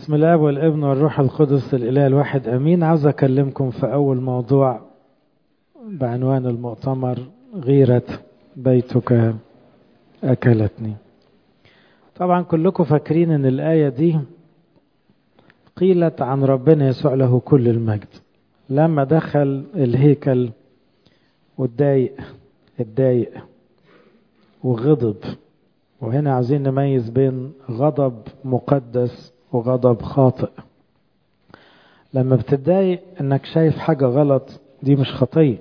بسم الله والابن والروح القدس الإله الواحد أمين. عاوز أكلمكم في أول موضوع بعنوان المؤتمر: غيرة بيتك أكلتني. طبعا كلكم فاكرين أن الآية دي قيلت عن ربنا يسوع له كل المجد لما دخل الهيكل اتضايق وغضب. وهنا عاوزين نميز بين غضب مقدس وغضب خاطئ. لما بتتضايق انك شايف حاجة غلط دي مش خطية،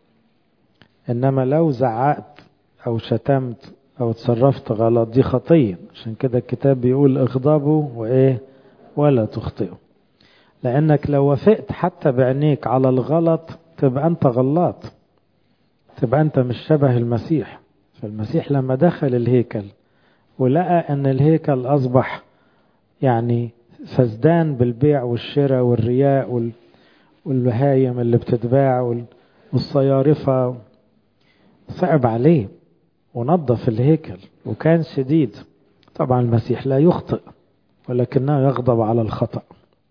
انما لو زعقت او شتمت او تصرفت غلط دي خطية. عشان كده الكتاب بيقول اغضبوا ولا تخطئوا، لانك لو وافقت حتى بعينيك على الغلط تبقى انت غلط، تبقى انت مش شبه المسيح. فالمسيح لما دخل الهيكل ولقى ان الهيكل اصبح يعني فسدان بالبيع والشراء والرياء والبهايم اللي بتتباع والصيارفة، صعب عليه ونظف الهيكل وكان شديد. طبعا المسيح لا يخطئ ولكنه يغضب على الخطأ.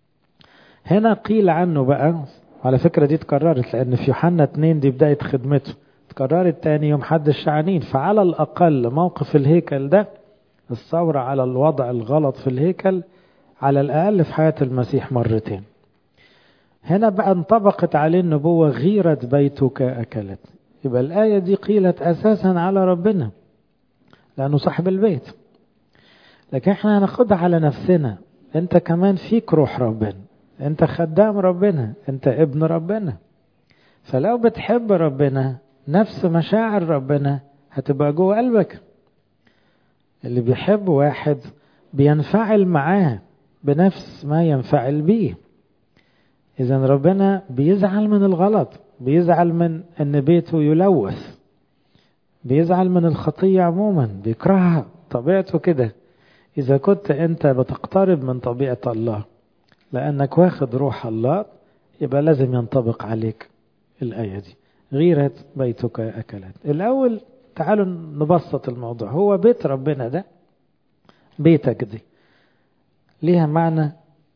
هنا قيل عنه بقى، على فكرة دي اتكررت لأن في يوحنا 2 دي بداية خدمته، اتكررت تاني يوم حد الشعانين. فعلى الأقل موقف الهيكل ده، الثورة على الوضع الغلط في الهيكل، على الأقل في حياة المسيح مرتين. هنا بقى انطبقت عليه النبوة: غيرة بيتك أكلتني. يبقى الآية دي قيلت أساسا على ربنا لأنه صاحب البيت، لكن احنا هناخدها على نفسنا. انت كمان فيك روح ربنا، انت خدام ربنا، انت ابن ربنا. فلو بتحب ربنا نفس مشاعر ربنا هتبقى جوه قلبك. اللي بيحب واحد بينفعل معاه بنفس ما ينفعل بيه. إذن ربنا بيزعل من الغلط، بيزعل من أن بيته يلوث، بيزعل من الخطية عموما، بيكرهها، طبيعته كده. إذا كنت أنت بتقترب من طبيعة الله لأنك واخد روح الله، يبقى لازم ينطبق عليك الآية دي: غيرة بيتك أكلت. الأول تعالوا نبسط الموضوع. هو بيت ربنا ده، بيتك دي ليها معنى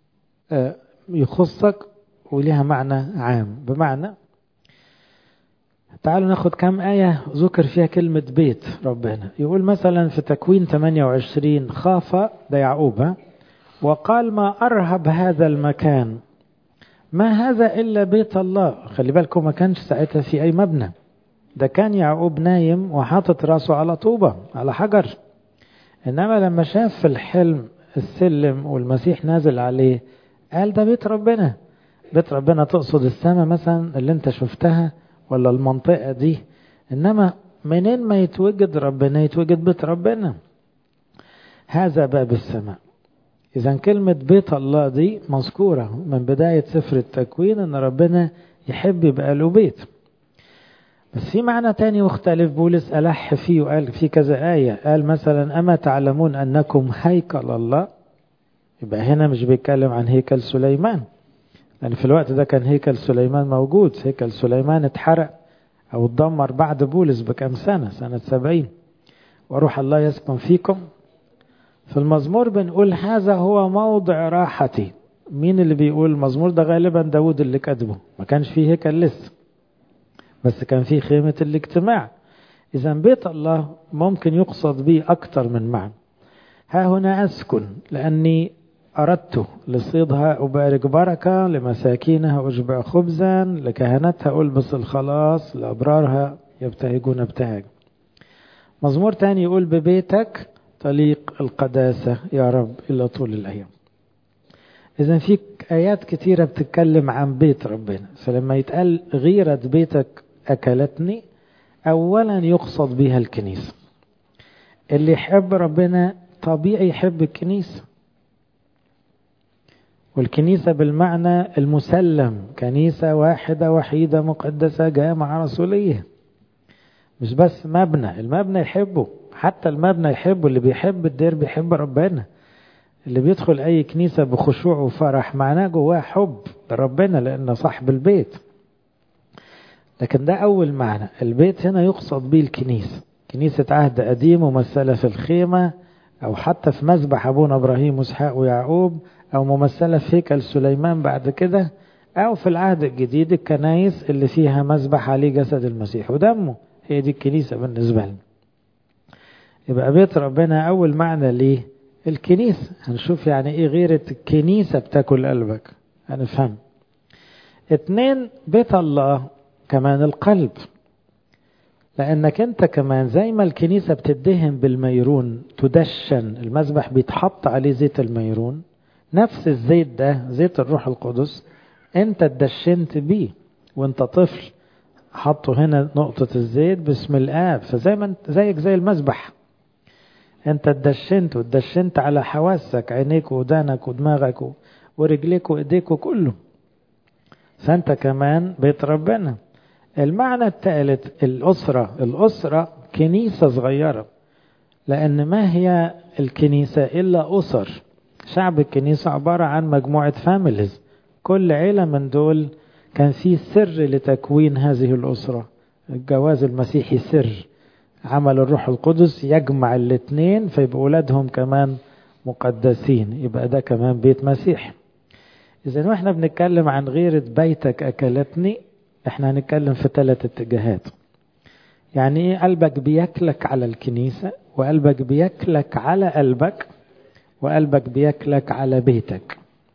يخصك وليها معنى عام. بمعنى، تعالوا ناخد كم آية ذكر فيها كلمة بيت ربنا. يقول مثلا في تكوين 28: خاف، ده يعقوب، وقال: ما أرهب هذا المكان، ما هذا إلا بيت الله. خلي بالكم ما كانش ساعتها في أي مبنى، ده كان يعقوب نايم وحاطط راسه على طوبة على حجر. إنما لما شاف في الحلم السلم والمسيح نازل عليه قال ده بيت ربنا. بيت ربنا تقصد السماء مثلا اللي انت شفتها ولا المنطقة دي، إنما منين ما يتوجد ربنا يتوجد بيت ربنا. هذا باب السماء. إذا كلمة بيت الله دي مذكورة من بداية سفر التكوين، أن ربنا يحب يبقى له بيت. بس في معنى تاني مختلف بولس ألح فيه وقال في كذا آية. قال مثلا: أما تعلمون أنكم هيكل الله. يبقى هنا مش بيتكلم عن هيكل سليمان، لأن في الوقت ده كان هيكل سليمان موجود. هيكل سليمان اتحرق أو اتدمر بعد بولس بكم سنة 70. وروح الله يسكن فيكم. في المزمور بنقول: هذا هو موضع راحتي. مين اللي بيقول المزمور ده؟ غالبا داود اللي كاتبه. ما كانش فيه هيكل لسه، بس كان فيه خيمة الاجتماع. إذا بيت الله ممكن يقصد به أكتر من معنى. ها هنا أسكن لأني أردت لصيدها أبارك بركة، لمساكينها أشبع خبزا، لكهنتها ألبس الخلاص، لأبرارها يبتهجون ابتهاج. مزمور تاني يقول: ببيتك تليق القداسة يا رب إلى طول الأيام. إذن في آيات كتيرة بتتكلم عن بيت ربنا. فلما يتقال غيرة بيتك أكلتني، أولا يقصد بها الكنيسة. اللي يحب ربنا طبيعي يحب الكنيسة، والكنيسة بالمعنى المسلم، كنيسة واحدة وحيدة مقدسة جامعة رسولية، مش بس مبنى. المبنى يحبه، حتى المبنى يحبه. اللي بيحب الدير بيحب ربنا. اللي بيدخل أي كنيسة بخشوع وفرح معناه جواه حب لربنا لأنه صاحب البيت. لكن ده أول معنى. البيت هنا يقصد به الكنيسة، كنيسة عهد قديم ممثلة في الخيمة، أو حتى في مذبح أبونا إبراهيم وإسحاق ويعقوب، أو ممثلة في هيكل سليمان بعد كده، أو في العهد الجديد الكنايس اللي فيها مذبح عليه جسد المسيح ودمه، هي دي الكنيسة بالنسبة لنا. يبقى بيت ربنا أول معنى ليه الكنيسة. هنشوف يعني إيه غيرة الكنيسة بتاكل قلبك، هنفهم. 2 بيت الله كمان القلب، لأنك أنت كمان زي ما الكنيسة بتدهن بالميرون، تدشن المذبح بيتحط عليه زيت الميرون، نفس الزيت ده زيت الروح القدس أنت تدشنت بيه وأنت طفل، حطوا هنا نقطة الزيت باسم الآب، فزي ما انت زيك زي المذبح، أنت تدشنت على حواسك، عينيك ودانك ودماغك ورجليك وإيديك وكله، فأنت كمان بيت ربنا. المعنى الثالث الأسرة كنيسة صغيرة، لأن ما هي الكنيسة إلا أسر. شعب الكنيسة عبارة عن مجموعة فاميليز، كل عيلة من دول كان فيه سر لتكوين هذه الأسرة. الجواز المسيحي سر، عمل الروح القدس يجمع الاثنين فيبقى أولادهم كمان مقدسين، يبقى ده كمان بيت مسيح. إذن واحنا بنتكلم عن غيرة بيتك أكلتني، احنا هنتكلم في 3 اتجاهات. يعني ايه قلبك بياكلك على الكنيسة، وقلبك بياكلك على قلبك، وقلبك بياكلك على بيتك.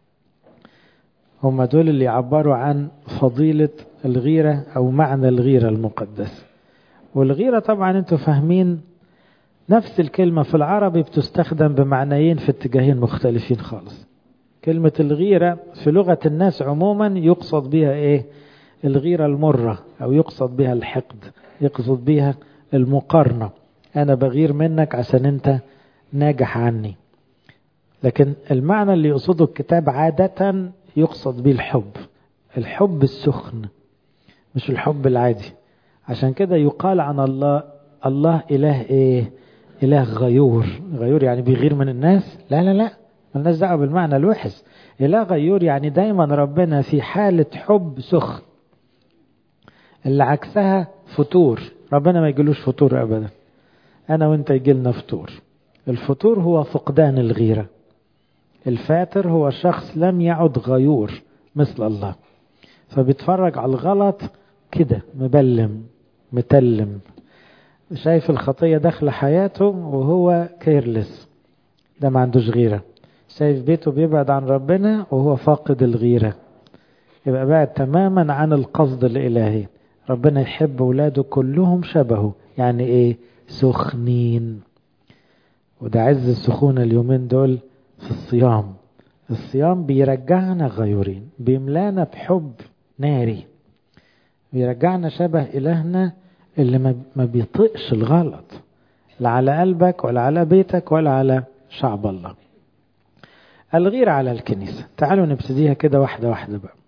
هم دول اللي يعبروا عن فضيلة الغيرة أو معنى الغيرة المقدسة. والغيرة طبعا انتوا فاهمين نفس الكلمة في العربي بتستخدم بمعنيين في اتجاهين مختلفين خالص. كلمة الغيرة في لغة الناس عموما يقصد بها ايه؟ الغيرة المرة، أو يقصد بها الحقد، يقصد بها المقارنة، أنا بغير منك عشان أنت ناجح عني. لكن المعنى اللي يقصده الكتاب عادة يقصد به الحب السخن، مش الحب العادي. عشان كده يقال عن الله إله إيه؟ إله غيور يعني بيغير من الناس؟ لا ملناش دعوة بالمعنى الوحش. إله غيور يعني دايما ربنا في حالة حب سخن، اللي عكسها فتور. ربنا ما يجيلوش فتور أبدا، أنا وإنت يجيلنا فتور. الفتور هو فقدان الغيرة، الفاتر هو شخص لم يعد غيور مثل الله، فبيتفرج على الغلط كده مبلم متلم، شايف الخطية داخل حياته وهو كيرلس، ده ما عندوش غيرة. شايف بيته بيبعد عن ربنا وهو فاقد الغيرة، يبقى بعد تماما عن القصد الإلهي. ربنا يحب ولاده كلهم شبهه، يعني ايه؟ سخنين. وده عز السخونة اليومين دول في الصيام. الصيام بيرجعنا غيورين، بيملانا بحب ناري، بيرجعنا شبه إلهنا اللي ما بيطقش الغلط، لا على قلبك ولا على بيتك ولا على شعب الله. الغيرة على الكنيسة، تعالوا نبتديها كده واحدة واحدة بقى.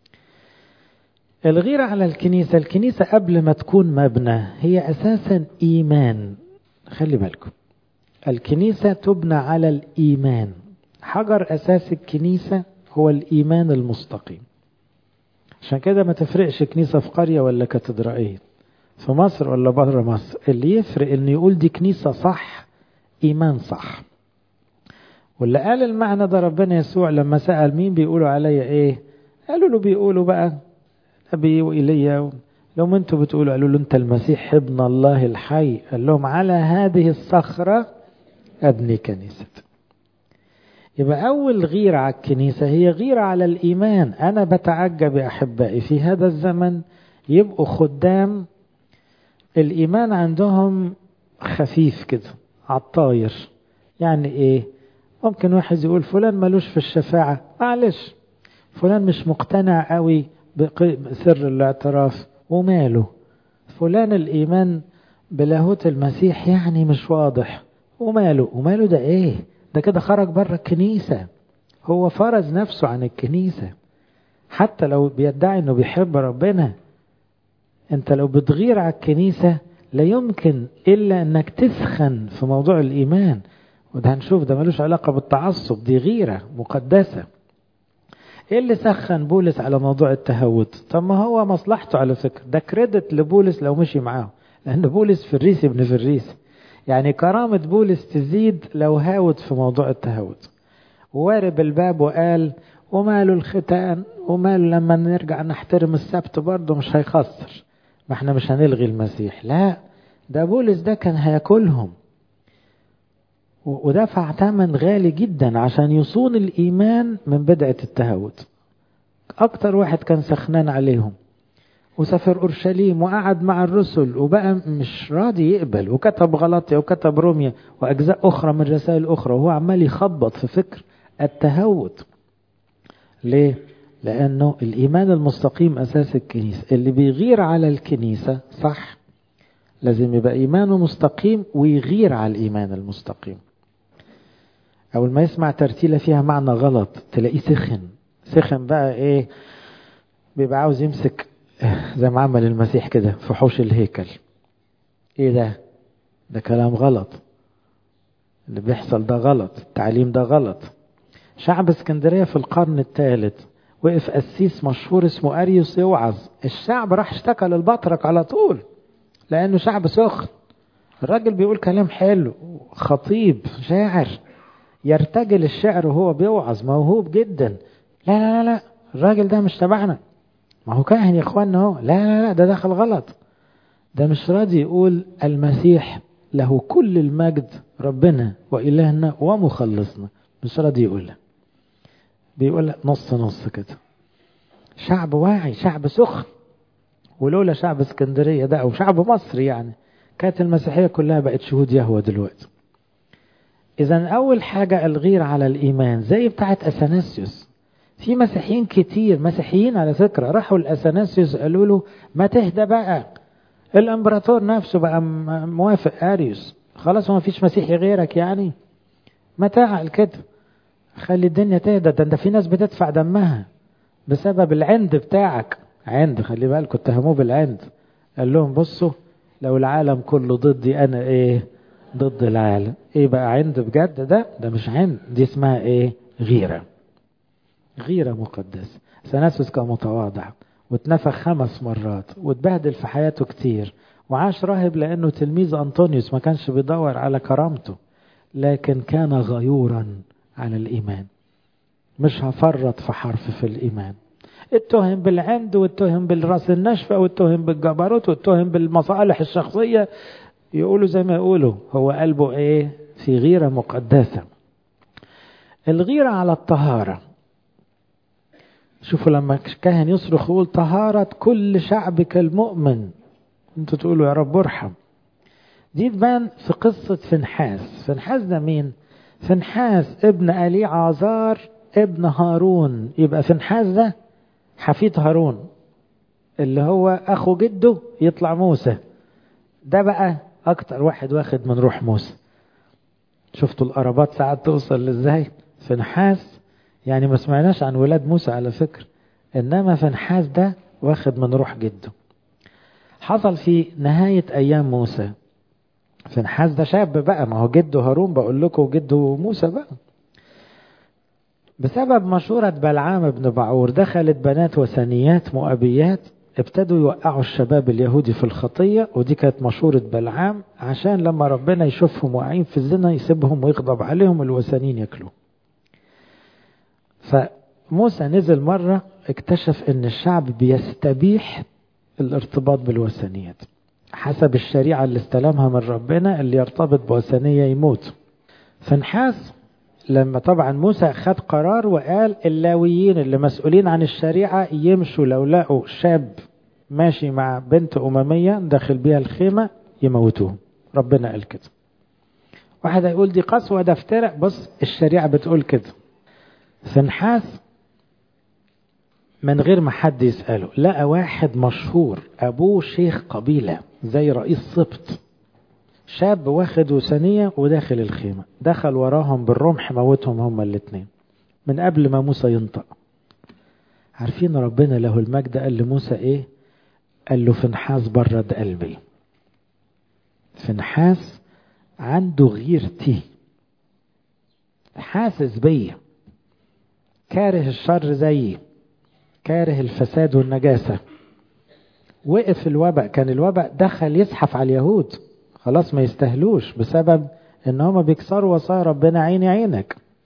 الغيرة على الكنيسة قبل ما تكون مبنى هي أساسا إيمان. خلي بالكم، الكنيسة تبنى على الإيمان. حجر أساس الكنيسة هو الإيمان المستقيم. عشان كده ما تفرقش كنيسة في قرية ولا كاتدرائية، في مصر ولا بره مصر، اللي يفرق إن يقول دي كنيسة صح، إيمان صح. واللي قال المعنى ده ربنا يسوع لما سأل مين بيقولوا عليا إيه؟ قالوا له بيقولوا بقى أبي وإيليا. لو انتوا بتقولوا، قالوا له انت المسيح ابن الله الحي. قال لهم على هذه الصخرة أبني كنيسة. يبقى أول غيرة على الكنيسة هي غيرة على الإيمان. أنا بتعجب يا أحبائي في هذا الزمن يبقوا خدام الإيمان عندهم خفيف كده عالطاير. يعني إيه؟ ممكن واحد يقول فلان ملوش في الشفاعة، معلش، فلان مش مقتنع قوي بسر الاعتراف وماله، فلان الإيمان بلاهوت المسيح يعني مش واضح وماله ده إيه؟ ده كده خرج بره الكنيسة، هو فرز نفسه عن الكنيسة. حتى لو بيدعي انه بيحب ربنا، انت لو بتغير على الكنيسة لا يمكن الا انك تسخن في موضوع الايمان. وده هنشوف ده ملوش علاقة بالتعصب، دي غيرة مقدسة. ايه اللي سخن بولس على موضوع التهوت؟ طب ما هو مصلحته على فكرة، ده كريدت لبولس لو مشي معاه، لان بولس فريسي ابن فريسي، يعني كرامة بولس تزيد لو هاوت في موضوع التهوت. ووارب الباب وقال وماله الختان وماله لما نرجع نحترم السبت برضه مش هيخسر، ما احنا مش هنلغي المسيح. لا، ده بولس ده كان هياكلهم ودفع ثمن غالي جدا عشان يصون الإيمان من بدعة التهاوت. أكتر واحد كان سخنان عليهم، وسافر أورشليم وقعد مع الرسل وبقى مش راضي يقبل، وكتب غلطية وكتب رومية وأجزاء أخرى من رسائل أخرى، وهو عمال يخبط في فكر التهوت. ليه؟ لأنه الإيمان المستقيم أساس الكنيسة. اللي بيغير على الكنيسة صح لازم يبقى إيمانه مستقيم ويغير على الإيمان المستقيم. أول ما يسمع ترتيلة فيها معنى غلط تلاقيه سخن بقى إيه، بيبقى عاوز يمسك زي ما عمل المسيح كده في حوش الهيكل. إيه ده كلام غلط، اللي بيحصل ده غلط، التعليم ده غلط. شعب اسكندرية في القرن الثالث وقف قسيس مشهور اسمه أريوس يوعظ، الشعب راح اشتكى للبطرك على طول لأنه شعب سخن. الراجل بيقول كلام حلو، خطيب شاعر يرتجل الشعر وهو بيوعظ، موهوب جدا. لا لا لا، الراجل ده مش تبعنا، ما هو كاهن يا اخوانا اهو. لا لا لا، ده دخل غلط، ده مش راضي يقول المسيح له كل المجد ربنا وإلهنا ومخلصنا، مش راضي يقولها، بيقول نص نص كده. شعب واعي، شعب سخن. ولولا شعب اسكندرية ده أو شعب مصر يعني كانت المسيحية كلها بقت شهود يهوه دلوقتي. إذن أول حاجة الغير على الإيمان زي بتاعت أثناسيوس. في مسيحيين كتير، مسيحيين على فكرة، راحوا لأثناسيوس قالوا له ما تهدى بقى، الامبراطور نفسه بقى موافق أريوس، خلاص ما فيش مسيحي غيرك يعني، ما تعقل كده، خلي الدنيا تهدى. ده في ناس بتدفع دمها بسبب العند بتاعك. عند، خلي بالكم اتهموه بالعند. قال لهم بصوا لو العالم كله ضدي انا ايه ضد العالم. ايه بقى عند بجد؟ ده مش عند، دي اسمها ايه؟ غيرة مقدسة. أثناسيوس كان متواضع واتنفخ 5 مرات واتبهدل في حياته كتير وعاش راهب لأنه تلميذ أنطونيوس، ما كانش بيدور على كرامته لكن كان غيورا على الإيمان. مش هفرط في حرف في الإيمان. اتهم بالعند واتهم بالراس الناشفة واتهم بالجبروت واتهم بالمصالح الشخصية، يقولوا زي ما يقولوا هو قلبه ايه؟ في غيرة مقدسة. الغيرة على الطهارة. شوفوا لما كاهن يصرخ يقول طهارة كل شعبك المؤمن، انتوا تقولوا يا رب ارحم. دي تبان في قصة فنحاس. فنحاس ده مين؟ فنحاس ابن ألي عازار ابن هارون. يبقى فنحاس ده حفيد هارون اللي هو أخو جده يطلع موسى. ده بقى أكتر واحد واخد من روح موسى. شفتوا القرابات ساعات توصل لإزاي؟ فنحاس يعني ما سمعناش عن ولاد موسى على فكرة، إنما فنحاس ده واخد من روح جده. حصل في نهاية أيام موسى، فنحاس ده شاب بقى، ما هو جده هارون بقول لكم وجده موسى بقى. بسبب مشورة بلعام بن بعور دخلت بنات وثنيات مؤبيات ابتدوا يوقعوا الشباب اليهودي في الخطية، ودي كانت مشورة بلعام عشان لما ربنا يشوفهم واقعين في الزنا يسيبهم ويغضب عليهم الوثنيين ياكلوا. فموسى نزل مرة اكتشف ان الشعب بيستبيح الارتباط بالوثنيات حسب الشريعة اللي استلمها من ربنا، اللي يرتبط بوثنية يموت. فنحاس لما طبعا موسى خد قرار وقال اللاويين اللي مسؤولين عن الشريعة يمشوا لو لقوا شاب ماشي مع بنت أممية داخل بيها الخيمة يموتوه. ربنا قال كده. واحد هيقول دي قسوة ده افتراء، بص الشريعة بتقول كده. فنحاس من غير ما حد يسأله لقى واحد مشهور أبوه شيخ قبيلة زي رئيس سبط، شاب واخد وثنية وداخل الخيمة، دخل وراهم بالرمح موتهم هما الاتنين من قبل ما موسى ينطق. عارفين ربنا له المجد قال لموسى ايه؟ قال له فنحاس برد قلبي. فنحاس عنده غيرتي، حاسس بيا، كاره الشر زيي، كاره الفساد والنجاسة. وقف الوباء، كان الوباء دخل يزحف على اليهود، خلاص ما يستهلوش بسبب ان هم بيكسروا وصايا ربنا عيني عينك.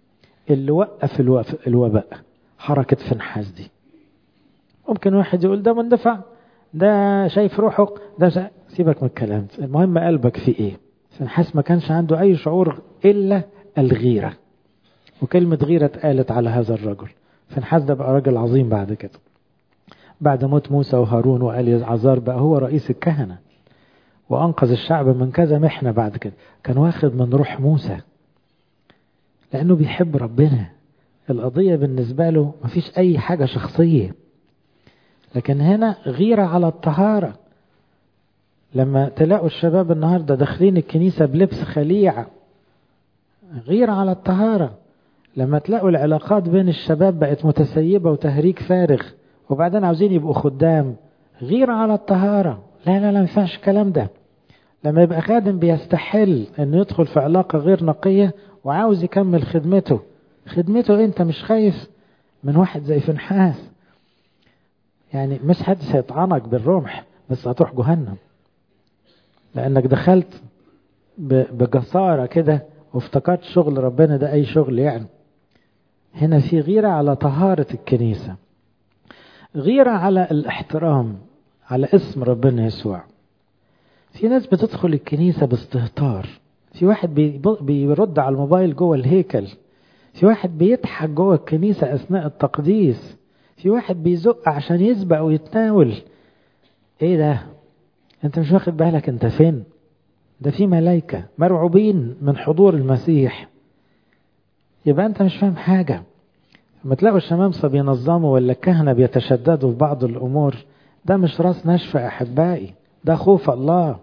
اللي وقف الوباء حركة فنحاس دي. ممكن واحد يقول ده مندفع، ده شايف روحه، سيبك من الكلام، المهم قلبك في ايه. فنحاس ما كانش عنده اي شعور الا الغيرة، وكلمة غيرة اتقالت على هذا الرجل. فنحاس ده بقى راجل عظيم بعد كده، بعد موت موسى وهارون وآل عزار بقى هو رئيس الكهنة، وأنقذ الشعب من كذا محنة. بعد كده كان واخد من روح موسى لأنه بيحب ربنا. القضية بالنسبة له مفيش أي حاجة شخصية، لكن هنا غيرة على الطهارة. لما تلاقوا الشباب النهاردة داخلين الكنيسة بلبس خليع، غيرة على الطهارة. لما تلاقوا العلاقات بين الشباب بقت متسيبة وتهريج فارغ، وبعدين عاوزين يبقوا خدام، غيرة على الطهارة. لا لا لا، ما ينفعش الكلام ده. لما يبقى خادم بيستحل انه يدخل في علاقة غير نقية وعاوز يكمل خدمته انت مش خايف من واحد زي فنحاس؟ يعني مش حد هيطعنك بالرمح، بس هتروح جهنم، لانك دخلت بجسارة كده وافتكرت شغل ربنا ده اي شغل يعني. هنا في غيرة على طهارة الكنيسة، غيرة على الاحترام، على اسم ربنا يسوع. في ناس بتدخل الكنيسة باستهتار، في واحد بيرد على الموبايل جوه الهيكل، في واحد بيضحك جوه الكنيسة أثناء التقديس، في واحد بيزق عشان يسبق ويتناول. ايه ده؟ انت مش واخد بالك انت فين؟ ده في ملايكة مرعوبين من حضور المسيح. يبقى انت مش فاهم حاجة. لما تلاقوا الشمامسة بينظموا ولا الكهنة بيتشددوا في بعض الأمور، ده مش راس ناشفة أحبائي، ده خوف الله.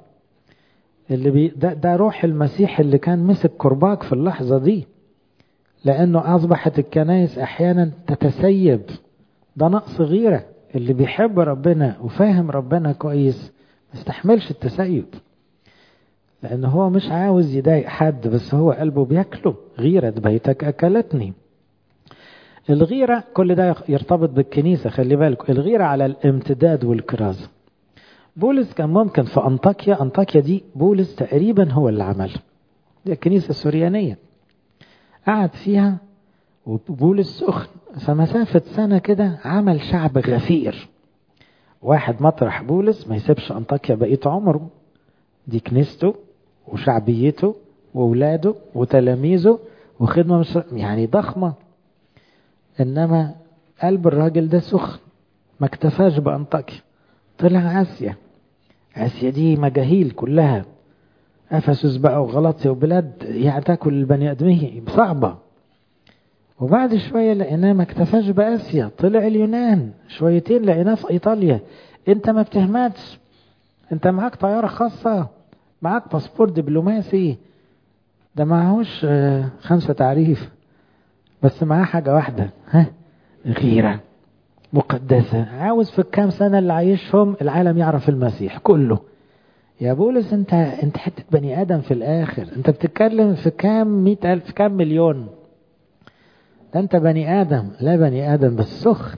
ده روح المسيح اللي كان مسك كرباج في اللحظة دي، لأنه أصبحت الكنائس أحيانا تتسيب. ده نقص غيرة. اللي بيحب ربنا وفاهم ربنا كويس ما يستحملش التسيب، لأنه هو مش عاوز يضايق حد، بس هو قلبه بياكله. غيرة بيتك أكلتني. الغيرة كل ده يرتبط بالكنيسة. خلي بالك، الغيرة على الامتداد والكرازة. بولس كان ممكن في أنطاكيا دي بولس تقريبا هو اللي عمل دي الكنيسة السوريانية، قعد فيها وبولس سخن، فمسافة سنة كده عمل شعب غفير. واحد مطرح بولس ما يسيبش أنطاكيا بقية عمره، دي كنيسته وشعبيته وولاده وتلاميذه وخدمة يعني ضخمة. إنما قلب الراجل ده سخن، ما اكتفاش بأنطاكيا، طلع آسيا دي مجاهيل كلها، أفسس بقى وغلطية وبلاد يعني تاكل البني آدمية صعبة. وبعد شوية لقيناه ما اكتفاش بآسيا، طلع اليونان، شويتين لقيناه في إيطاليا. انت ما بتهمتش، انت معاك طيارة خاصة، معاك باسبور دبلوماسي، ده معهوش 5 تعريف، بس معاه حاجة واحدة، غيرة مقدسة. عاوز في الكام سنة اللي عايشهم العالم يعرف المسيح كله. يا بولس انت حتة بني آدم في الآخر، انت بتتكلم في كام 100,000 كام مليون، ده انت بني آدم، لا بني آدم بس سخن.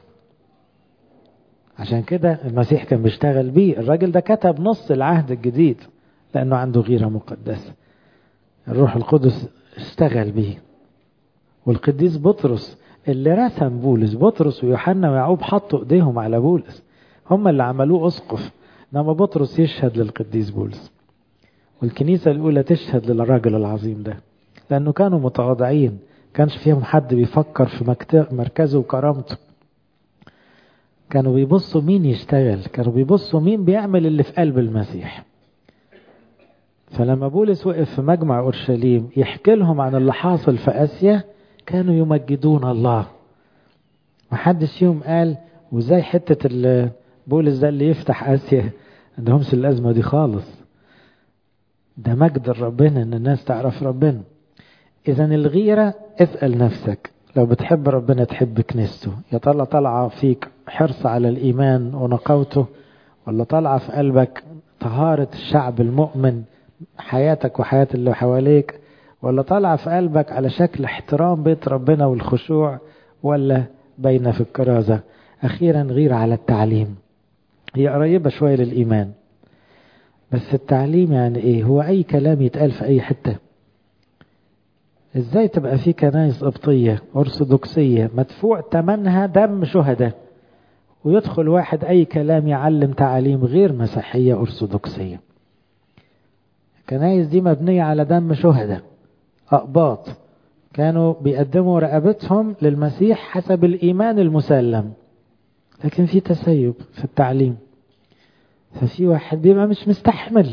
عشان كده المسيح كان بيشتغل بيه. الراجل ده كتب نص العهد الجديد لأنه عنده غيرة مقدسة، الروح القدس اشتغل بيه. والقديس بطرس اللي رسم بولس، بطرس ويوحنا ويعقوب حطوا ايديهم على بولس، هم اللي عملوه أسقف، انما بطرس يشهد للقديس بولس. والكنيسة الأولى تشهد للراجل العظيم ده، لأنه كانوا متواضعين، كانش فيهم حد بيفكر في مركزه وكرامته. كانوا بيبصوا مين يشتغل، كانوا بيبصوا مين بيعمل اللي في قلب المسيح. فلما بولس وقف في مجمع أورشليم يحكي لهم عن اللي حاصل في آسيا، كانوا يمجدون الله. محدش يوم قال وزي حتة بولس ده اللي يفتح آسيا، عندهمش الأزمة دي خالص. ده مجد ربنا ان الناس تعرف ربنا. إذا الغيرة، اسأل نفسك لو بتحب ربنا تحب كنيسته، يا ترى طالعة فيك حرص على الإيمان ونقاوته، ولا طالعة في قلبك طهارة الشعب المؤمن، حياتك وحياة اللي حواليك، ولا طالعة في قلبك على شكل احترام بيت ربنا والخشوع، ولا بين في الكرازة. أخيرا غيرة على التعليم، هي قريبة شوية للإيمان، بس التعليم يعني إيه؟ هو أي كلام يتقال في أي حتة. ازاي تبقى في كنائس قبطية أرثوذكسية مدفوع ثمنها دم شهداء، ويدخل واحد أي كلام يعلم تعاليم غير مسيحية أرثوذكسية؟ الكنائس دي مبنية على دم شهداء، أقباط كانوا بيقدموا رقبتهم للمسيح حسب الإيمان المسلم، لكن في تسيب في التعليم، ففي واحد بيبقى مش مستحمل.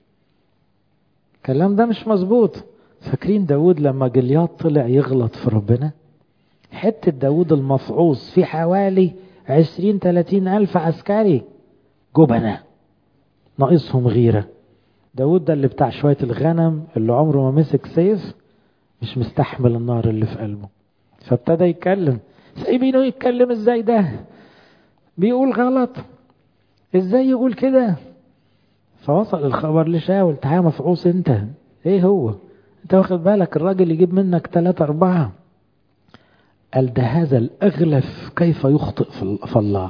الكلام ده مش مظبوط. فاكرين داود لما جليات طلع يغلط في ربنا؟ حتة داود المفعوص في حوالي 20-30 ألف عسكري جبنة ناقصهم غيرة. داود ده اللي بتاع شوية الغنم اللي عمره ما مسك سيف، مش مستحمل النار اللي في قلبه، فابتدى يتكلم. سايبينه يتكلم ازاي؟ ده بيقول غلط، ازاي يقول كده؟ فوصل الخبر لشاول، تعالى مفعوص انت. ايه هو؟ انت واخد بالك الراجل يجيب منك 3-4؟ قال ده هذا الأغلف كيف يخطئ في الله.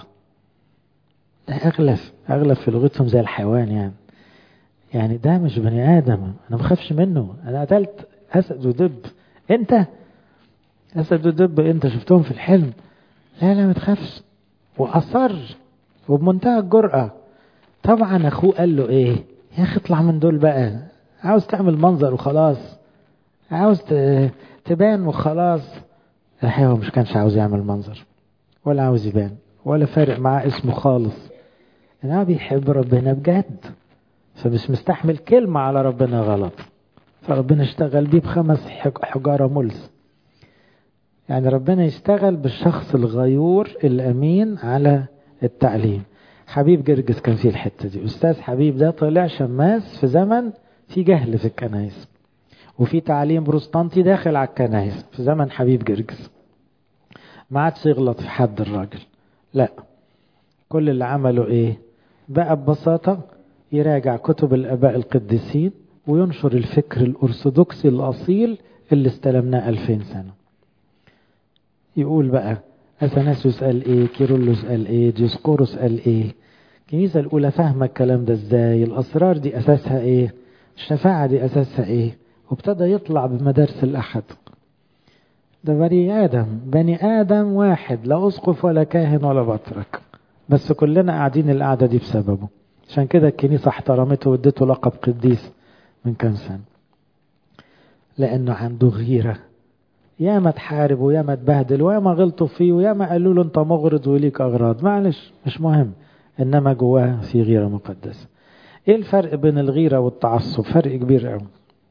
ده أغلف في لغتهم زي الحيوان يعني ده مش بني آدم، أنا مخافش منه، أنا قتلت أسد ودب. أنت أسد ودب أنت شفتهم في الحلم؟ لا ما تخافش. وأصر وبمنتهى الجرأة. طبعا أخوه قال له إيه؟ يا أخي اطلع من دول بقى، عاوز تعمل منظر وخلاص، عاوز تبان وخلاص. الحقيقة هو مش كانش عاوز يعمل منظر ولا عاوز يبان ولا فارق معاه اسمه خالص. أنا بيحب ربنا بجد، فمش مستحمل كلمة على ربنا غلط، فربنا اشتغل بيه ب5 حجارة ملس. يعني ربنا يشتغل بالشخص الغيور الأمين على التعليم. حبيب جرجس كان فيه الحتة دي. أستاذ حبيب ده طلع شماس في زمن في جهل في الكنائس، وفي تعليم بروستانتي داخل على الكنائس في زمن حبيب جرجس. ما عادش يغلط في حد الراجل، لا، كل اللي عمله ايه بقى ببساطة؟ يراجع كتب الآباء القديسين وينشر الفكر الأرثوذكسي الأصيل اللي استلمناه 2000 سنة. يقول بقى أثناسيوس قال ايه، كيرلس قال ايه، ديسقورس قال ايه، الكنيسة الأولى فاهمة الكلام ده ازاي، الأسرار دي أساسها ايه، الشفاعة دي أساسها ايه، وابتدى يطلع بمدارس الأحد. ده بني آدم واحد، لا أسقف ولا كاهن ولا بطرك، بس كلنا قاعدين القعدة دي بسببه. عشان كده الكنيسة احترمته وادته لقب قديس من كام سنة، لأنه عنده غيرة. ياما تحارب وياما تبهدل وياما غلطوا فيه وياما قالوا له انت مغرض وليك أغراض، معلش مش مهم، إنما جواه في غيرة مقدسة. ايه الفرق بين الغيرة والتعصب؟ فرق كبير قوي.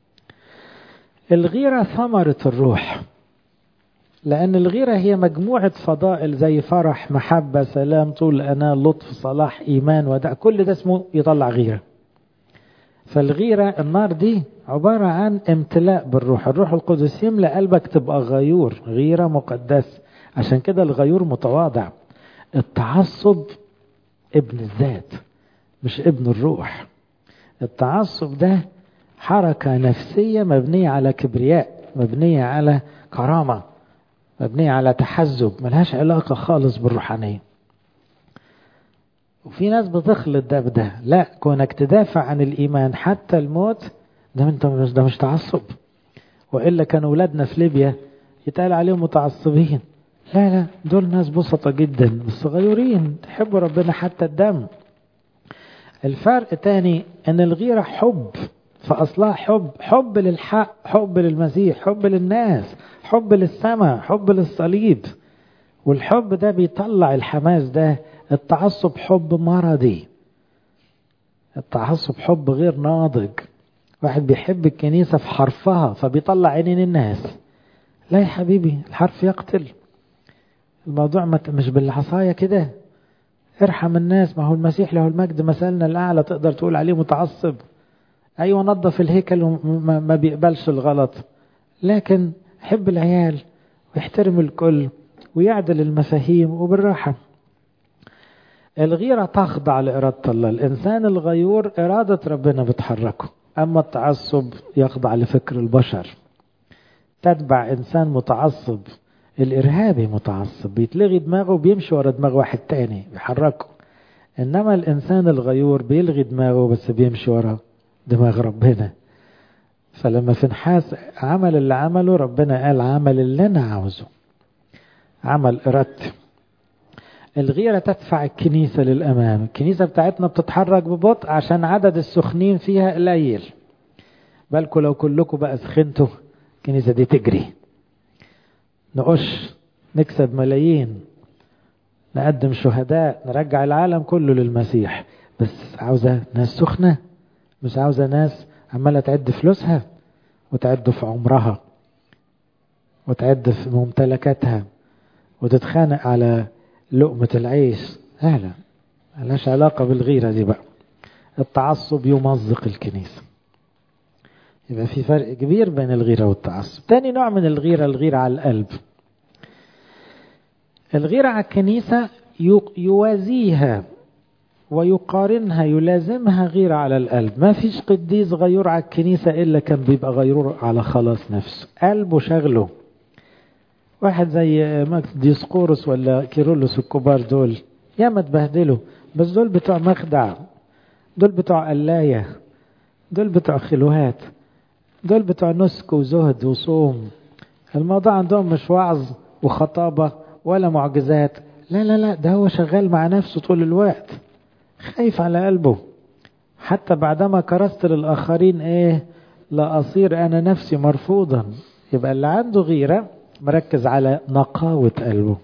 الغيرة ثمرة الروح، لأن الغيرة هي مجموعة فضائل زي فرح، محبة، سلام، طول أناة، لطف، صلاح، إيمان، وداع، كل ده اسمه يطلع غيرة. فالغيرة النار دي عبارة عن امتلاء بالروح، الروح القدس يملأ قلبك تبقى غيور، غيرة مقدس. عشان كده الغيور متواضع. التعصب ابن الذات مش ابن الروح. التعصب ده حركة نفسية مبنية على كبرياء، مبنية على كرامة، مبنية على تحزب، ملهاش علاقة خالص بالروحانية. وفي ناس بتخلط ده بده. لا، كونك تدافع عن الإيمان حتى الموت ده مش تعصب. وإلا كانوا أولادنا في ليبيا يتقال عليهم متعصبين. لا دول ناس بسطة جدا بس غيورين، تحبوا ربنا حتى الدم. الفرق تاني ان الغيرة حب، فأصلها حب للحق، حب للمسيح، حب للناس، حب للسماء، حب للصليب. والحب ده بيطلع الحماس ده. التعصب حب مرضي، التعصب حب غير ناضج. واحد بيحب الكنيسة في حرفها فبيطلع عينين الناس. لا يا حبيبي، الحرف يقتل. الموضوع مش بالعصاية كده. ارحم الناس، ما هو المسيح له المجد مثلنا الأعلى، تقدر تقول عليه متعصب؟ أيوة، نظف الهيكل وما بيقبلش الغلط، لكن حب العيال ويحترم الكل ويعدل المفاهيم وبالراحة. الغيرة تخضع لإرادة الله. الإنسان الغيور إرادة ربنا بتحركه، أما التعصب يخضع لفكر البشر. تتبع إنسان متعصب، الإرهابي متعصب، بيتلغي دماغه وبيمشي ورا دماغ واحد تاني بيحركه. إنما الإنسان الغيور بيلغي دماغه بس بيمشي ورا دماغ ربنا. فلما فنحاس عمل اللي عمله، ربنا قال عمل اللي أنا عاوزه، عمل إرادتي. الغيرة تدفع الكنيسة للأمام. الكنيسة بتاعتنا بتتحرك ببطء عشان عدد السخنين فيها قليل. بالكم لو كلكم بقى سخنتوا الكنيسة دي تجري، نقش، نكسب ملايين، نقدم شهداء، نرجع العالم كله للمسيح. بس عاوزة ناس سخنة، مش عاوزة ناس عمالة تعد فلوسها وتعد في عمرها وتعد في ممتلكاتها وتتخانق على لقمة العيش. لا، ملهاش علاقة بالغيرة دي بقى. التعصب يمزق الكنيسة. يبقى في فرق كبير بين الغيرة والتعصب. تاني نوع من الغيرة، الغيرة على القلب. الغيرة على الكنيسة يوازيها ويقارنها، يلازمها غيرة على القلب. ما فيش قديس غيور على الكنيسة إلا كان بيبقى غيور على خلاص نفسه، قلبه شغله. واحد زي ديسقورس ولا كيرلس الكبار دول ياما اتبهدلوا، بس دول بتوع مخدع، دول بتوع قلاية، دول بتوع خلوهات، دول بتوع نسك وزهد وصوم. الموضوع عندهم مش وعظ وخطابة ولا معجزات، لا، ده هو شغال مع نفسه طول الوقت، خايف على قلبه. حتى بعدما كرست للآخرين لا أصير أنا نفسي مرفوضا. يبقى اللي عنده غيرة مركز على نقاوة قلبه،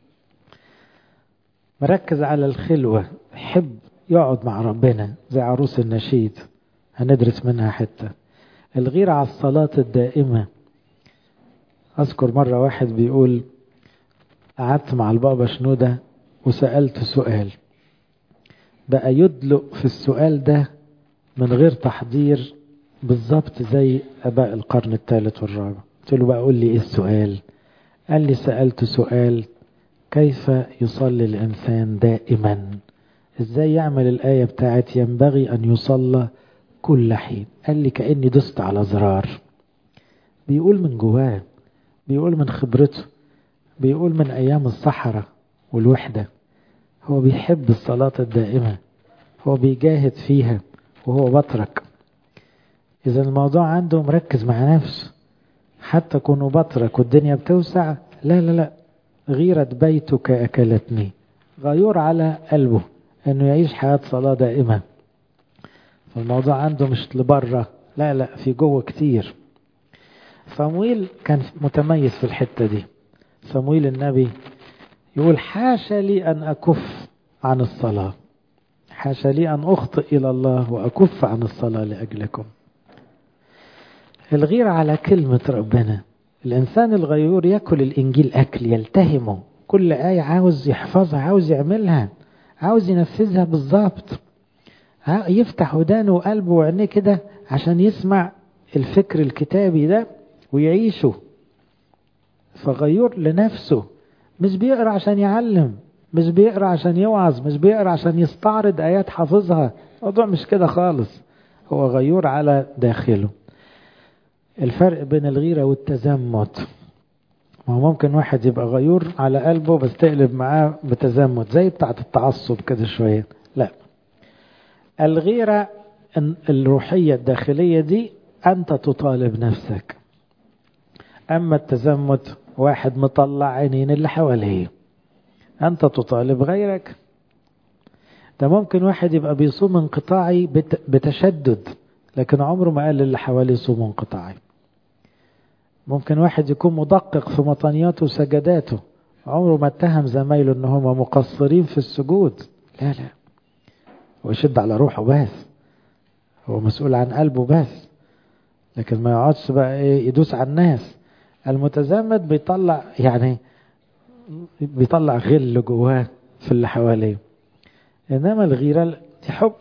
مركز على الخلوة، يحب يقعد مع ربنا زي عروس النشيد، هندرس منها حتة. الغيرة على الصلاة الدائمة. أذكر مرة واحد بيقول قعدت مع البابا شنودة وسألت سؤال، بقى يدلق في السؤال ده من غير تحضير بالضبط زي أباء القرن الثالث والرابع. قلت له بقى قول لي إيه السؤال؟ قال لي سألت سؤال كيف يصلي الإنسان دائما، إزاي يعمل الآية بتاعت ينبغي أن يصلى كل حين. قال لي كأني دست على زرار. بيقول من جواه، بيقول من خبرته، بيقول من أيام الصحراء والوحدة. هو بيحب الصلاة الدائمة، هو بيجاهد فيها وهو بطرك. إذا الموضوع عنده مركز مع نفسه، حتى كونوا بطرك والدنيا بتوسع، لا، غيرة بيتك أكلتني. غيور على قلبه أنه يعيش حياة صلاة دائمة. فالموضوع عنده مش لبره، لا، في جوه كتير. صمويل كان متميز في الحتة دي. صمويل النبي يقول حاشا لي أن أكف عن الصلاة، حاشا لي أن أخطئ إلى الله وأكف عن الصلاة لأجلكم. الغيرة على كلمة ربنا. الإنسان الغيور يأكل الإنجيل أكل، يلتهمه، كل آية عاوز يحفظها، عاوز يعملها، عاوز ينفذها بالضبط، يفتح ودانه وقلبه وعينيه كده عشان يسمع الفكر الكتابي ده ويعيشه. فغيور لنفسه، مش بيقرأ عشان يعلم، مش بيقرأ عشان يوعظ، مش بيقرأ عشان يستعرض آيات حافظها. الموضوع مش كده خالص، هو غيور على داخله. الفرق بين الغيرة والتزمت. ما هو ممكن واحد يبقى غيور على قلبه بس تقلب معاه بتزمت زي بتاعة التعصب كده شوية. لا، الغيرة الروحية الداخلية دي أنت تطالب نفسك. أما التزمت واحد مطلع عينين اللي حواليه، أنت تطالب غيرك. ده ممكن واحد يبقى بيصوم انقطاعي بتشدد لكن عمره ما قال للي حواليه صوم انقطاعي. ممكن واحد يكون مدقق في مطانياته وسجداته، عمره ما اتهم زمايله ان هم مقصرين في السجود. لا، هو يشد على روحه بس، هو مسؤول عن قلبه بس، لكن ما يقعدش بقى يدوس على الناس. المتزمت بيطلع غل جواه في اللي حواليه. انما الغيرة دي حب.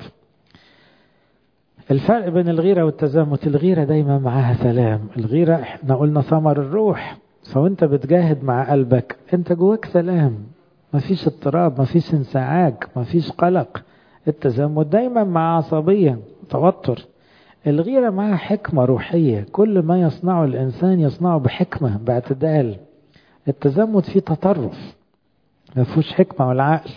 الفرق بين الغيرة والتزمت، الغيرة دايما معاها سلام. الغيرة احنا قلنا ثمر الروح، فوانت بتجاهد مع قلبك انت جواك سلام، مفيش اضطراب، مفيش انزعاج، مفيش قلق. التزمت دايما مع عصبية، توتر. الغيرة معها حكمة روحية، كل ما يصنعه الإنسان يصنعه بحكمة باعتدال. التزمت فيه تطرف، ما فيهوش حكمة ولا عقل.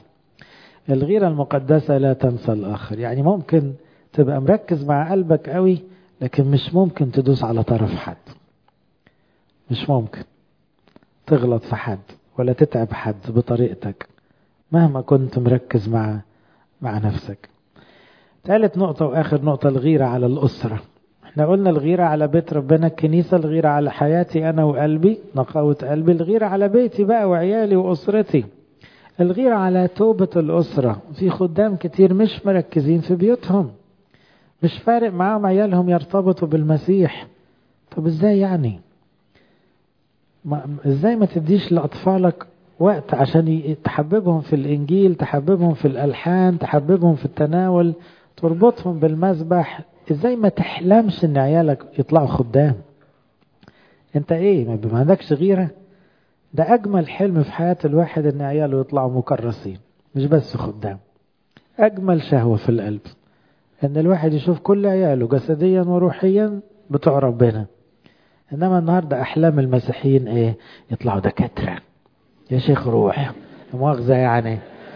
الغيرة المقدسة لا تنسى الآخر. يعني ممكن تبقى مركز مع قلبك قوي لكن مش ممكن تدوس على طرف حد، مش ممكن تغلط في حد ولا تتعب حد بطريقتك مهما كنت مركز مع نفسك. ثالث نقطة وآخر نقطة، الغيرة على الأسرة. احنا قلنا الغيرة على بيت ربنا الكنيسة، الغيرة على حياتي أنا وقلبي، نقاوة قلبي، الغيرة على بيتي بقى وعيالي وأسرتي، الغيرة على توبة الأسرة. في خدام كتير مش مركزين في بيوتهم، مش فارق معاهم عيالهم يرتبطوا بالمسيح. طب ازاي يعني؟ ازاي ما تديش لأطفالك وقت عشان تحببهم في الإنجيل، تحببهم في الألحان، تحببهم في التناول، تربطهم بالمذبح؟ ازاي ما تحلمش ان عيالك يطلعوا خدام؟ انت ايه، ما عندكش غيرة؟ ده اجمل حلم في حياة الواحد ان عياله يطلعوا مكرسين، مش بس خدام. اجمل شهوة في القلب ان الواحد يشوف كل عياله جسديا وروحيا بتوع ربنا. انما النهاردة احلام المسيحيين ايه؟ يطلعوا دكاترة. يا شيخ روح، مؤاخذة يعني،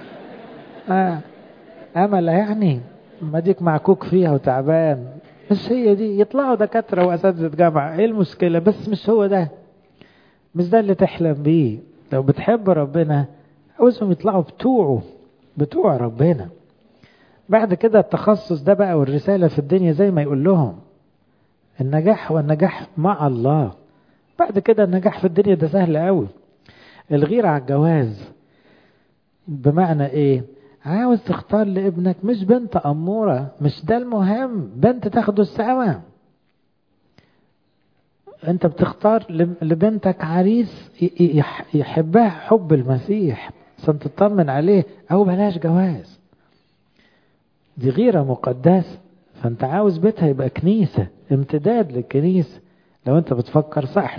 امل يعني، ما ديك معكوك فيها وتعبان. مش هي دي، يطلعوا دكاترة واساتذة جامعة، ايه المشكلة؟ بس مش هو ده، مش ده اللي تحلم بيه. لو بتحب ربنا عاوزهم يطلعوا بتوع ربنا. بعد كده التخصص ده بقى والرسالة في الدنيا زي ما يقول لهم، النجاح والنجاح مع الله. بعد كده النجاح في الدنيا ده سهل قوي. الغيرة على الجواز بمعنى ايه؟ عاوز تختار لابنك مش بنت أمورة، مش ده المهم، بنت تاخده السما. انت بتختار لبنتك عريس يحبها حب المسيح عشان تطمن عليه، او بلاش جواز. دي غيرة مقدسة. فانت عاوز بيتها يبقى كنيسة، امتداد للكنيسة لو انت بتفكر صح.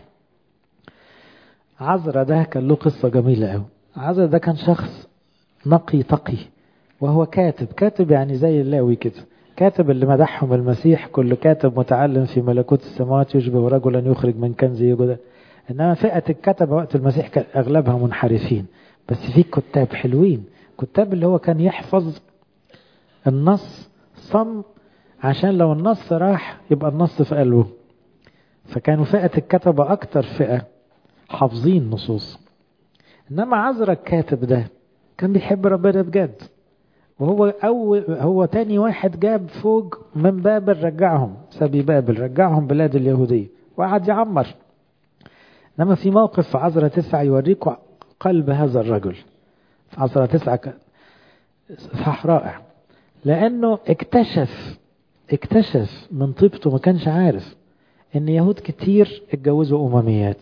عذرا ده كان له قصة جميلة قوي. عذرا ده كان شخص نقي تقي، وهو كاتب يعني زي اللاوي كده، كاتب اللي مدحهم المسيح، كل كاتب متعلم في ملكوت السماوات يشبه رجلا يخرج من كنز يجد. انما فئة الكتبة وقت المسيح كان اغلبها منحرفين، بس في كتاب حلوين، كتاب اللي هو كان يحفظ النص صم، عشان لو النص راح يبقى النص في قلبه. فكانوا فئة الكتبة اكتر فئة حافظين نصوص. انما عذرا الكاتب ده كان بيحب ربنا بجد، وهو هو تاني واحد جاب فوق من بابل، رجعهم سبي بابل، رجعهم بلاد اليهودية وقعد يعمر. انما في موقف في عذرا 9 يوريكم قلب هذا الرجل. في عذرا 9 صح رائع، لانه اكتشف من طيبته، ما كانش عارف ان يهود كتير اتجوزوا امميات،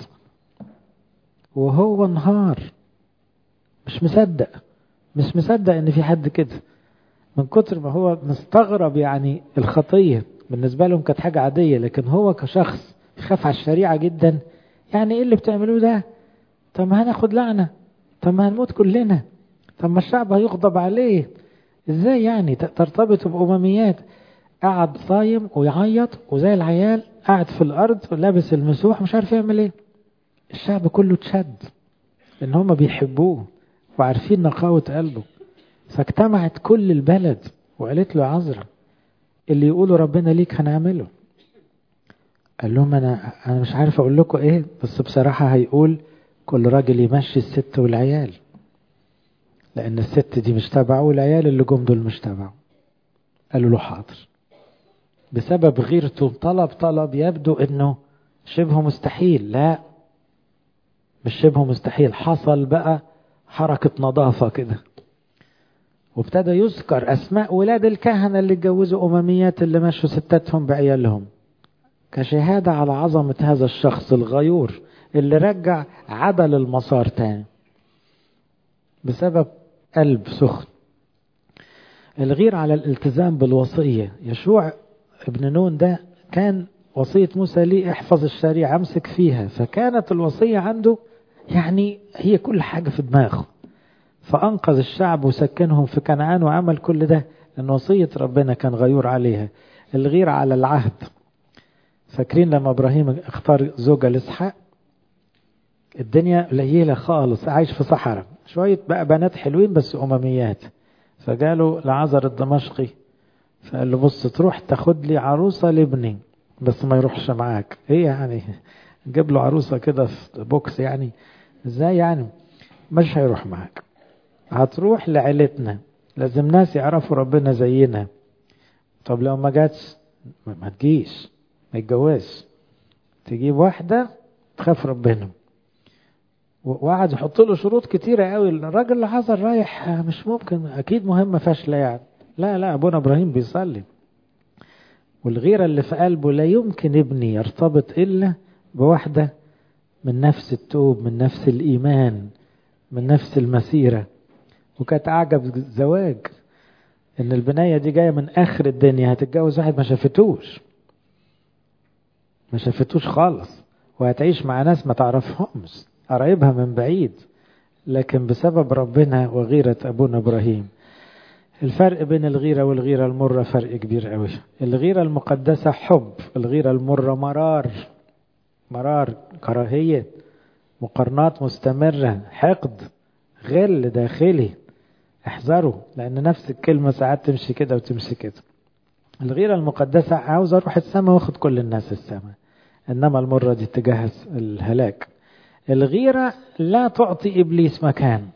وهو انهار، مش مصدق ان في حد كده، من كتر ما هو مستغرب. يعني الخطية بالنسبة لهم كانت حاجة عادية، لكن هو كشخص يخاف على الشريعة جدا. يعني ايه اللي بتعملوه ده؟ طب ما هناخد لعنة، طب ما هنموت كلنا، طب ما الشعب هيغضب عليه، ازاي يعني ترتبطوا بأمميات؟ قعد صايم ويعيط وزي العيال، قاعد في الأرض ولابس المسوح مش عارف يعمل ايه. الشعب كله اتشد ان هم بيحبوه وعارفين نقاوة قلبه. فاجتمعت كل البلد وقالت له عذرا، اللي يقولوا ربنا ليك هنعمله. قال لهم انا مش عارف اقول لكم ايه، بس بصراحة هيقول كل راجل يمشي الست والعيال، لان الست دي مش تبعه والعيال اللي جم دول مش تبعه. قالوا له حاضر. بسبب غيرته طلب يبدو انه شبه مستحيل. لا، مش شبه مستحيل، حصل بقى حركة نظافة كده، وابتدى يذكر أسماء ولاد الكهنة اللي اتجوزوا أمميات، اللي مشوا ستاتهم بعيالهم، كشهادة على عظمة هذا الشخص الغيور اللي رجع عدل المسار تاني بسبب قلب سخن. الغير على الالتزام بالوصية. يشوع ابن نون ده كان وصية موسى ليه احفظ الشريعة امسك فيها، فكانت الوصية عنده يعني هي كل حاجة في دماغه، فأنقذ الشعب وسكنهم في كنعان وعمل كل ده لأن وصية ربنا كان غيور عليها. الغير على العهد. فاكرين لما إبراهيم اختار زوجة لإسحاق؟ الدنيا قليلة خالص، عايش في صحراء، شوية بقى بنات حلوين بس أمميات. فقالوا لعذر الدمشقي، فقال له بص تروح تاخد لي عروسة لابني بس ما يروحش معاك. ايه يعني؟ جيب له عروسة كده في بوكس يعني؟ ازاي يعني؟ مش هيروح معاك. هتروح لعيلتنا، لازم ناس يعرفوا ربنا زينا. طب لو ما جاتش ما تجيش، ما يتجوزش. تجيب واحدة تخاف ربنا. وقعد يحط له شروط كتيرة قوي. الراجل اللي حصل رايح مش ممكن، اكيد مهمة فاشلة يعني. لا ابونا ابراهيم بيصلي. والغيرة اللي في قلبه لا يمكن ابني يرتبط الا بواحدة من نفس التوب، من نفس الايمان، من نفس المسيرة. وكانت اعجب زواج ان البناية دي جاية من اخر الدنيا، هتتجوز واحد ما شافتوش خالص، وهتعيش مع ناس ما تعرفهمش، قرايبها من بعيد، لكن بسبب ربنا وغيرة ابونا ابراهيم. الفرق بين الغيرة والغيرة المرة فرق كبير قوي. الغيرة المقدسة حب، الغيرة المرة مرار، كراهية، مقارنات مستمرة، حقد، غل داخلي. احذروا، لان نفس الكلمة ساعات تمشي كده وتمشي كده. الغيرة المقدسة عاوز اروح السماء واخد كل الناس السماء، انما المرة دي تجهز الهلاك. الغيرة لا تعطي ابليس مكان.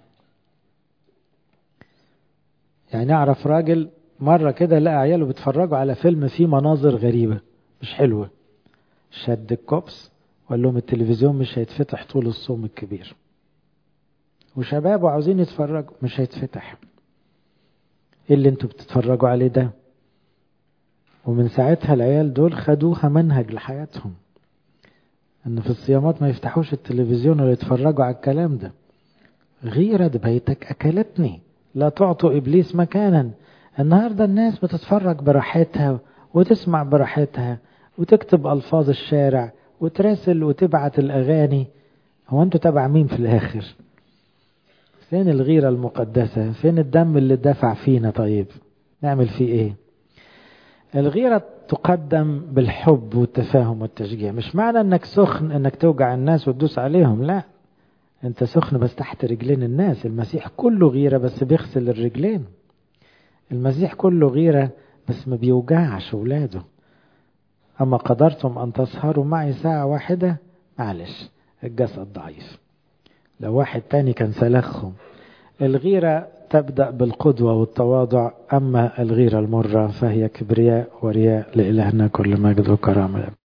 يعني اعرف راجل مرة كده لقى عياله بيتفرجوا على فيلم فيه مناظر غريبة مش حلوة، شد الكوبس وقال لهم التلفزيون مش هيتفتح طول الصوم الكبير، وشبابه عاوزين يتفرجوا، مش هيتفتح. ايه اللي انتوا بتتفرجوا عليه ده؟ ومن ساعتها العيال دول خدوها منهج لحياتهم، ان في الصيامات ما يفتحوش التلفزيون ولا يتفرجوا على الكلام ده. غيرة بيتك اكلتني. لا تعطوا ابليس مكانا. النهاردة الناس بتتفرج براحتها وتسمع براحتها وتكتب الفاظ الشارع وتراسل وتبعت الاغاني. هو انتوا تبع مين في الاخر؟ فين الغيرة المقدسة؟ فين الدم اللي دفع فينا؟ طيب نعمل فيه ايه؟ الغيرة تقدم بالحب والتفاهم والتشجيع. مش معنى انك سخن انك توجع الناس وتدوس عليهم، لا، انت سخن بس تحت رجلين الناس. المسيح كله غيرة بس بيغسل الرجلين. المسيح كله غيرة بس ما بيوجعش ولاده. اما قدرتم ان تسهروا معي ساعة واحدة، معلش الجسد ضعيف. لو واحد تاني كان سلخهم. الغيرة تبدأ بالقدوة والتواضع، أما الغيرة المرة فهي كبرياء ورياء. لإلهنا كل مجد وكرامة.